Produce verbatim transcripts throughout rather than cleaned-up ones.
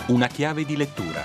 Una chiave di lettura.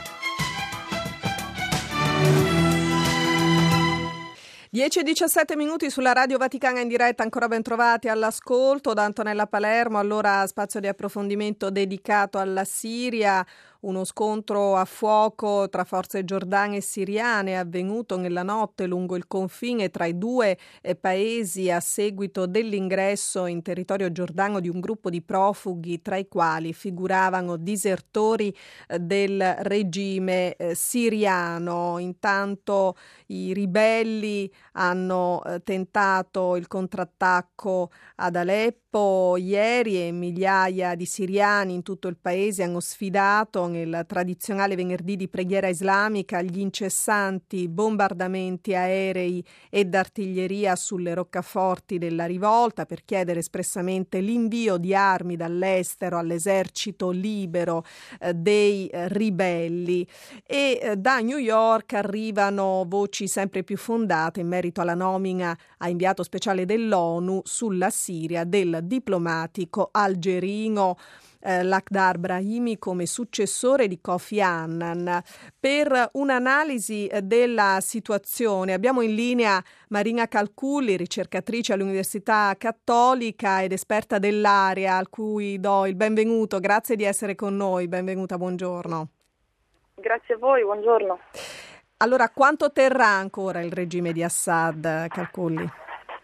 dieci e diciassette minuti sulla Radio Vaticana in diretta, ancora ben trovati all'ascolto da Antonella Palermo. Allora, spazio di approfondimento dedicato alla Siria. Uno scontro a fuoco tra forze giordane e siriane è avvenuto nella notte lungo il confine tra i due eh, paesi a seguito dell'ingresso in territorio giordano di un gruppo di profughi, tra i quali figuravano disertori eh, del regime eh, siriano. Intanto i ribelli hanno eh, tentato il contrattacco ad Aleppo ieri e migliaia di siriani in tutto il paese hanno sfidato nel tradizionale venerdì di preghiera islamica gli incessanti bombardamenti aerei e d'artiglieria sulle roccaforti della rivolta per chiedere espressamente l'invio di armi dall'estero all'esercito libero eh, dei eh, ribelli. E eh, da New York arrivano voci sempre più fondate in merito alla nomina a inviato speciale dell'ONU sulla Siria del diplomatico algerino eh, Lakhdar Brahimi come successore di Kofi Annan. Per un'analisi della situazione abbiamo in linea Marina Calculli, ricercatrice all'Università Cattolica ed esperta dell'area, al cui do il benvenuto. Grazie di essere con noi. Benvenuta, buongiorno. Grazie a voi, buongiorno. Allora, quanto terrà ancora il regime di Assad, Calculli?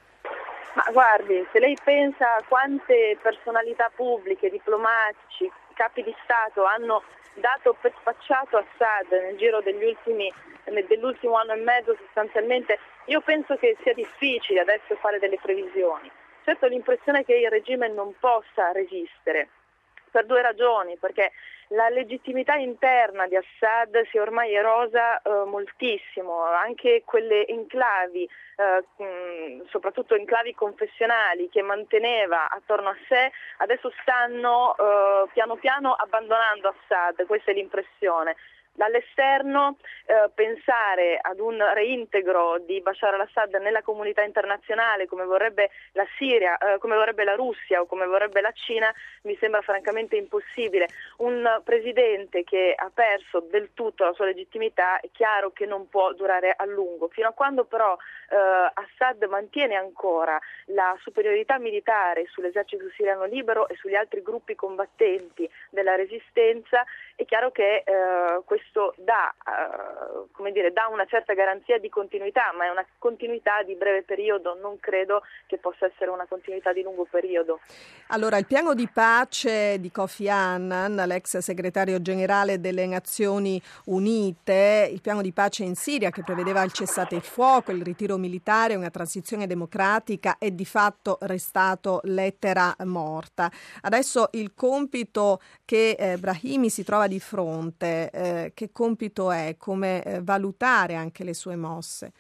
Ma guardi, se lei pensa a quante personalità pubbliche, diplomatici, capi di Stato hanno dato per spacciato Assad nel giro degli ultimi, dell'ultimo anno e mezzo sostanzialmente, io penso che sia difficile adesso fare delle previsioni. Certo, l'impressione è che il regime non possa resistere, per due ragioni, perché la legittimità interna di Assad si è ormai erosa eh, moltissimo, anche quelle enclavi, eh, mh, soprattutto enclavi confessionali che manteneva attorno a sé, adesso stanno eh, piano piano abbandonando Assad, questa è l'impressione. Dall'esterno eh, pensare ad un reintegro di Bashar al-Assad nella comunità internazionale come vorrebbe la Siria, eh, come vorrebbe la Russia o come vorrebbe la Cina mi sembra francamente impossibile. Un presidente che ha perso del tutto la sua legittimità è chiaro che non può durare a lungo. Fino a quando però eh, Assad mantiene ancora la superiorità militare sull'esercito siriano libero e sugli altri gruppi combattenti della resistenza, è chiaro che eh, questo dà, uh, come dire, dà una certa garanzia di continuità, ma è una continuità di breve periodo, non credo che possa essere una continuità di lungo periodo. Allora, il piano di pace di Kofi Annan, l'ex segretario generale delle Nazioni Unite, il piano di pace in Siria che prevedeva il cessate il fuoco, il ritiro militare, una transizione democratica, è di fatto restato lettera morta. Adesso il compito che eh, Brahimi si trova di fronte, eh, che compito è? Come eh, valutare anche le sue mosse?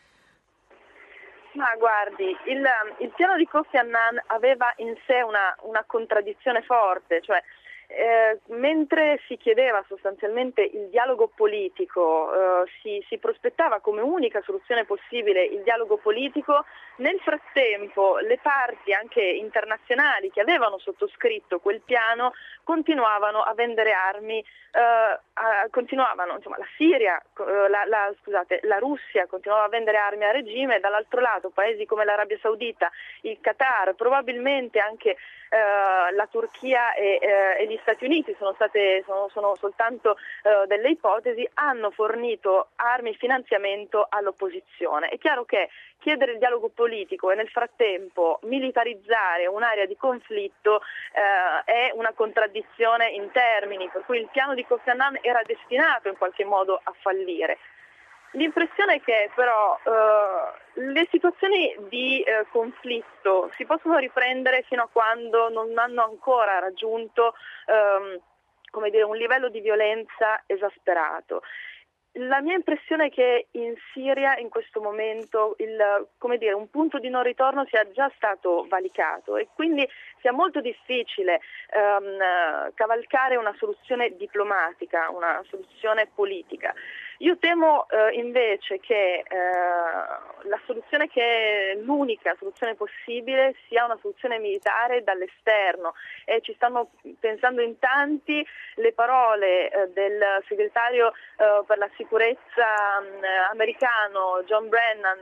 Ma guardi, il, il piano di Kofi Annan aveva in sé una, una contraddizione forte, cioè Eh, mentre si chiedeva sostanzialmente il dialogo politico, eh, si, si prospettava come unica soluzione possibile il dialogo politico, nel frattempo le parti anche internazionali che avevano sottoscritto quel piano continuavano a vendere armi, eh, a, continuavano, insomma, la Siria, eh, la, la, scusate, la Russia continuava a vendere armi al regime e dall'altro lato paesi come l'Arabia Saudita, il Qatar, probabilmente anche eh, la Turchia e, eh, e gli Stati Uniti sono state sono, sono soltanto uh, delle ipotesi, hanno fornito armi e finanziamento all'opposizione. È chiaro che chiedere il dialogo politico e nel frattempo militarizzare un'area di conflitto uh, è una contraddizione in termini, per cui il piano di Kofi Annan era destinato in qualche modo a fallire. L'impressione è che però uh, le situazioni di uh, conflitto si possono riprendere fino a quando non hanno ancora raggiunto um, come dire, un livello di violenza esasperato. La mia impressione è che in Siria in questo momento il, come dire, un punto di non ritorno sia già stato valicato e quindi sia molto difficile um, cavalcare una soluzione diplomatica, una soluzione politica. Io temo eh, invece che eh, la soluzione che è l'unica soluzione possibile sia una soluzione militare dall'esterno, e ci stanno pensando in tanti. Le parole eh, del segretario eh, per la sicurezza eh, americano John Brennan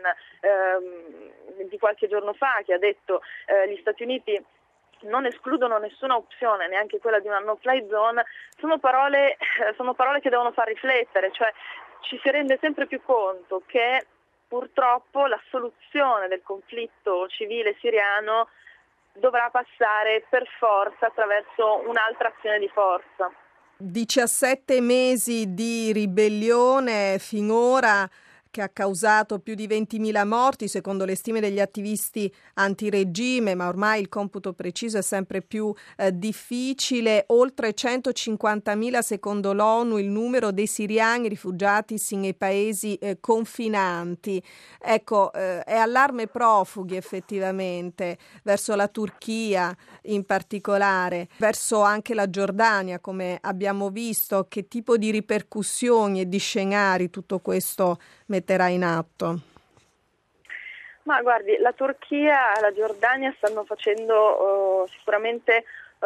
eh, di qualche giorno fa, che ha detto eh, gli Stati Uniti non escludono nessuna opzione, neanche quella di una no-fly zone, sono parole, sono parole che devono far riflettere, cioè ci si rende sempre più conto che purtroppo la soluzione del conflitto civile siriano dovrà passare per forza attraverso un'altra azione di forza. diciassette mesi di ribellione finora, che ha causato più di ventimila morti secondo le stime degli attivisti antiregime, ma ormai il computo preciso è sempre più eh, difficile. Oltre centocinquantamila secondo l'ONU il numero dei siriani rifugiatisi nei paesi eh, confinanti. Ecco, eh, è allarme profughi effettivamente verso la Turchia in particolare, verso anche la Giordania, come abbiamo visto. Che tipo di ripercussioni e di scenari tutto questo metterà in atto? Ma guardi, la Turchia e la Giordania stanno facendo uh, sicuramente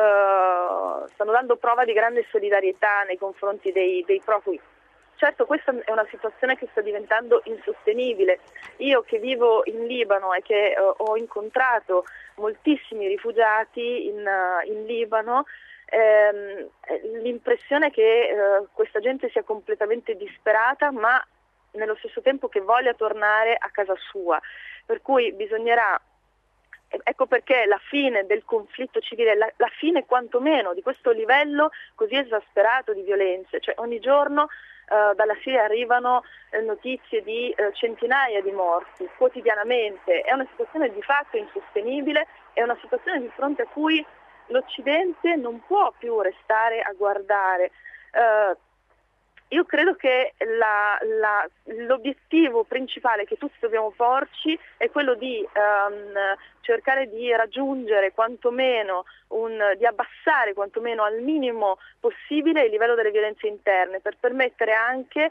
uh, stanno dando prova di grande solidarietà nei confronti dei, dei profughi. Certo, questa è una situazione che sta diventando insostenibile. Io che vivo in Libano e che uh, ho incontrato moltissimi rifugiati in, uh, in Libano, ehm, l'impressione è che uh, questa gente sia completamente disperata, ma nello stesso tempo che voglia tornare a casa sua, per cui bisognerà, ecco perché la fine del conflitto civile, la, la fine quantomeno di questo livello così esasperato di violenze, cioè ogni giorno eh, dalla Siria arrivano eh, notizie di eh, centinaia di morti quotidianamente, è una situazione di fatto insostenibile, è una situazione di fronte a cui l'Occidente non può più restare a guardare. Eh, Io credo che la, la, l'obiettivo principale che tutti dobbiamo porci è quello di um, cercare di raggiungere quantomeno, un, di abbassare quantomeno al minimo possibile il livello delle violenze interne, per permettere anche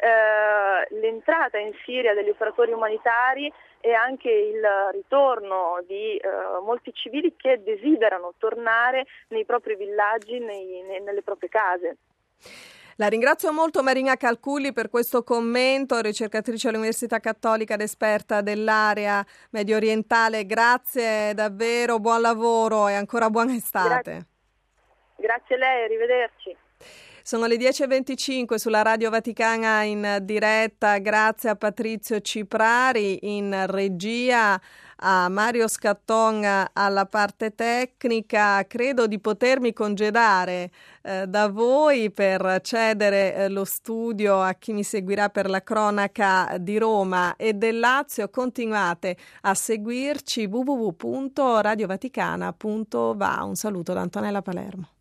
uh, l'entrata in Siria degli operatori umanitari e anche il ritorno di uh, molti civili che desiderano tornare nei propri villaggi, nei, nei, nelle proprie case. La ringrazio molto Marina Calculli per questo commento, ricercatrice all'Università Cattolica ed esperta dell'area medio orientale. Grazie davvero, buon lavoro e ancora buona estate. Grazie, Grazie a lei, arrivederci. Sono le dieci e venticinque sulla Radio Vaticana in diretta. Grazie a Patrizio Ciprari in regia, a Mario Scatton alla parte tecnica. Credo di potermi congedare eh, da voi per cedere eh, lo studio a chi mi seguirà per la cronaca di Roma e del Lazio. Continuate a seguirci w w w punto radio vaticana punto va. Un saluto da Antonella Palermo.